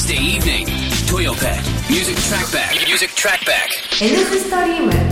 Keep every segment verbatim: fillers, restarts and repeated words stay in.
Wednesday evening, Toyopet Music Trackback Music Trackback エヌスストリーム。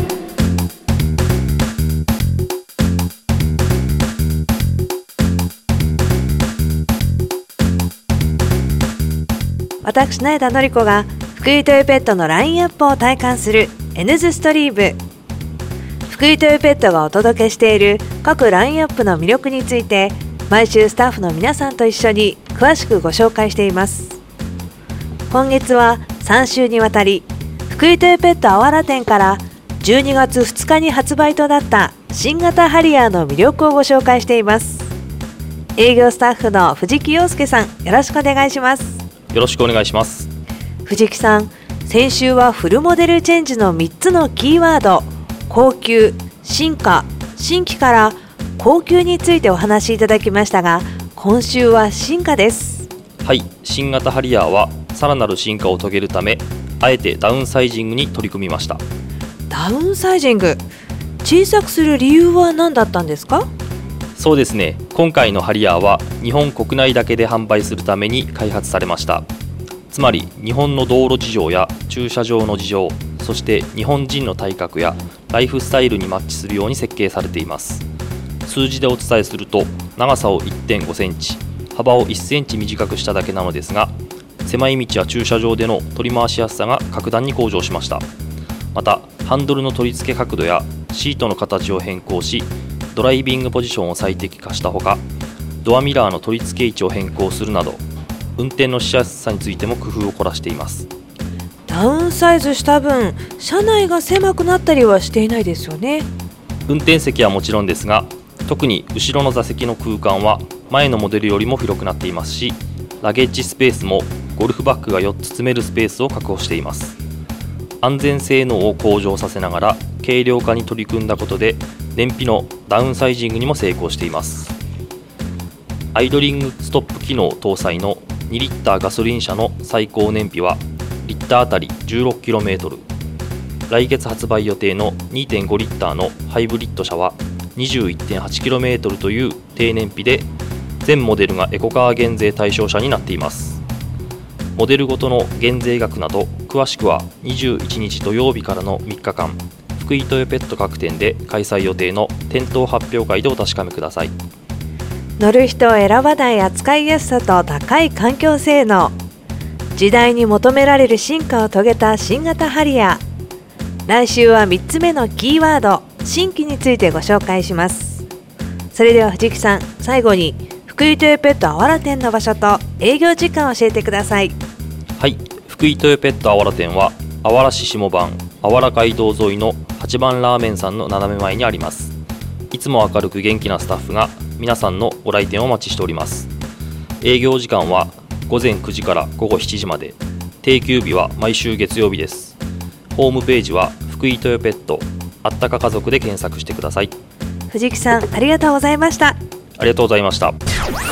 私苗田のり子が福井トヨペットのラインアップを体感する エヌズ ストリーム。福井トヨペットがお届けしている各ラインアップの魅力について毎週スタッフの皆さんと一緒に詳しくご紹介しています。今月はさん週にわたり福井トヨペットあわら店からじゅうにがつふつかに発売となった新型ハリアーの魅力をご紹介しています。営業スタッフの藤木陽介さん、よろしくお願いします。 よろしくお願いします。 藤木さん、先週はフルモデルチェンジのみっつのキーワード、高級、進化、新規から高級についてお話しいただきましたが、今週は進化です。 はい、新型ハリアーはさらなる進化を遂げるため、あえてダウンサイジングに取り組みました。 ダウンサイジング、小さくする理由は何だったんですか？ そうですね、今回のハリアーは日本国内だけで販売するために開発されました。つまり日本の道路事情や駐車場の事情、そして日本人の体格やライフスタイルにマッチするように設計されています。数字でお伝えすると、長さを いってんごセンチ、幅をいっセンチ短くしただけなのですが、狭い道や駐車場での取り回しやすさが格段に向上しました。またハンドルの取り付け角度やシートの形を変更し、ドライビングポジションを最適化したほか、ドアミラーの取り付け位置を変更するなど、運転のしやすさについても工夫を凝らしています。 ダウンサイズした分、車内が狭くなったりはしていないですよね。 運転席はもちろんですが、特に後ろの座席の空間は前のモデルよりも広くなっていますし、ラゲッジスペースもゴルフバッグがよっつ積めるスペースを確保しています。安全性能を向上させながら軽量化に取り組んだことで、燃費のダウンサイジングにも成功しています。アイドリングストップ機能搭載のにリッターガソリン車の最高燃費はリッターあたり じゅうろくキロメートル、 来月発売予定の にてんごリッターのハイブリッド車は にじゅういってんはちキロメートル という低燃費で、全モデルがエコカー減税対象車になっています。モデルごとの減税額など詳しくはにじゅういちにち土曜日からのみっかかん、福井トヨペット各店で開催予定の店頭発表会でお確かめください。 乗る人を選ばない扱いやすさと高い環境性能、時代に求められる進化を遂げた新型ハリアー。来週はみっつめのキーワード、新規についてご紹介します。それでは藤木さん、最後に福井トヨペットあわら店の場所と営業時間を教えてください。 はい、福井トヨペットあわら店はあわら市下番あわら街道沿いのはちばんラーメンさんの斜め前にあります。いつも明るく元気なスタッフが皆さんのご来店をお待ちしております。営業時間はごぜんくじからごごしちじまで、定休日は毎週月曜日です。ホームページは福井トヨペットあったか家族で検索してください。 藤木さん、ありがとうございました。 ありがとうございました。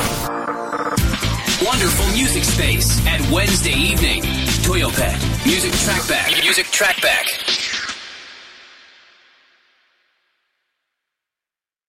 Wonderful music space at Wednesday evening, Toyopet Music Trackback Music Trackback